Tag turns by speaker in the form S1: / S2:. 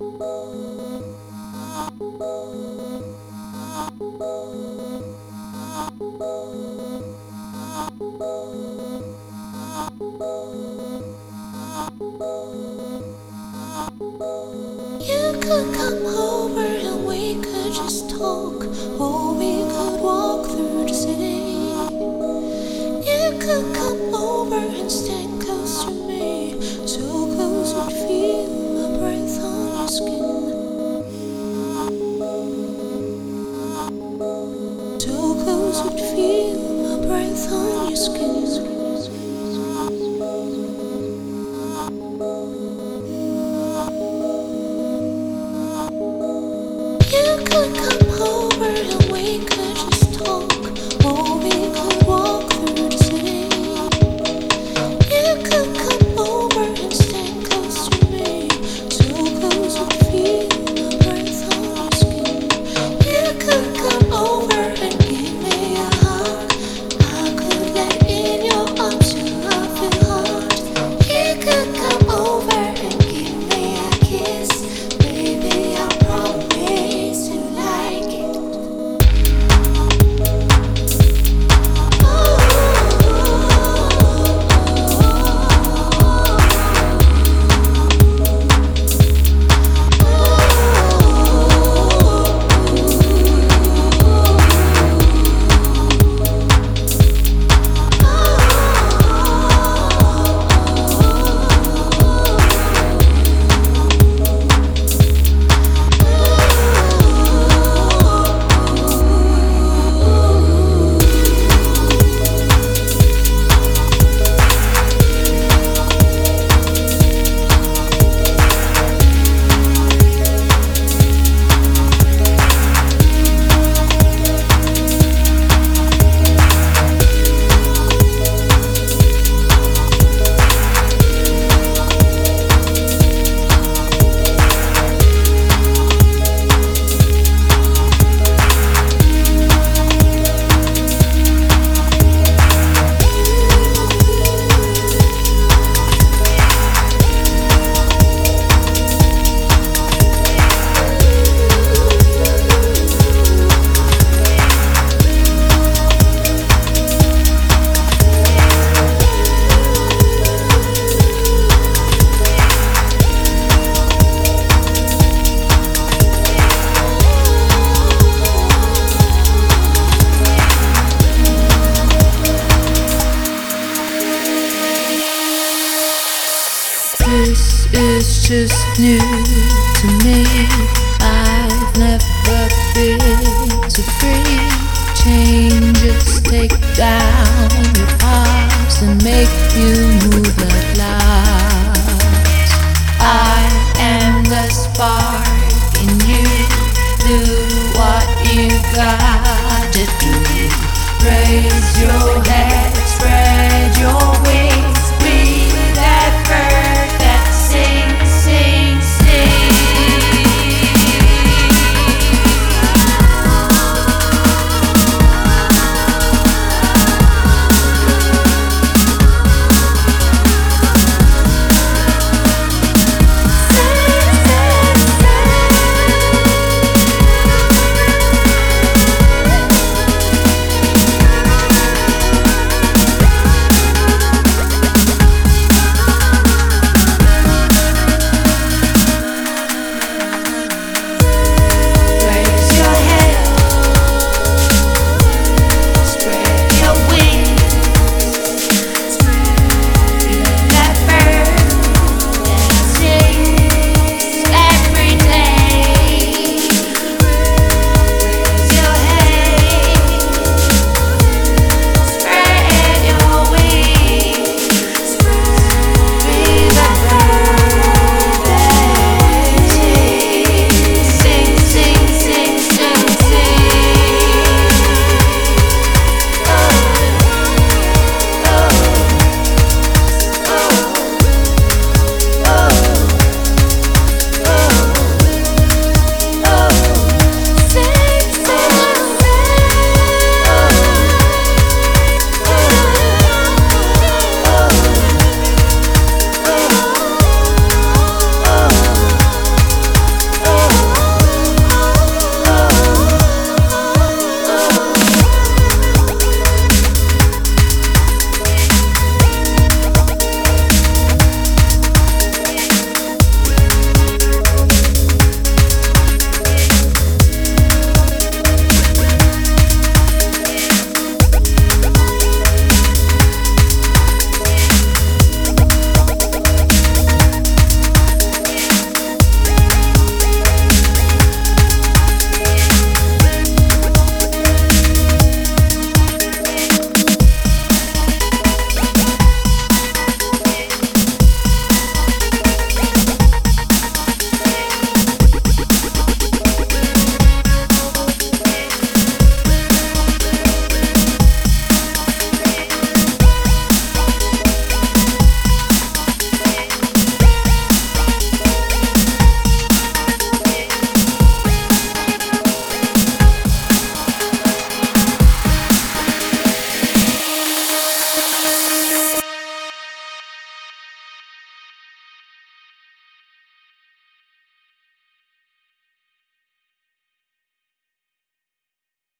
S1: You could come over and we could just talk, or we could walk through the city. You could come over and stand close to me, so close you'd feel my breath on your skin. So close you'd feel my breath on your skin. You could come over and we could just talk, or we could walk through the city. You could come over and stand close to me, so close you'd feel my breath on your skin. You could come over and give me a hug. I could let in your arms your loving heart. You could come over and give me a kiss. Baby, I promise to like it. This is just new to me. I've never been so free. Changes take down your past and make you move at last. I am the spark in you. Do what you gotta do. Raise your head, spread your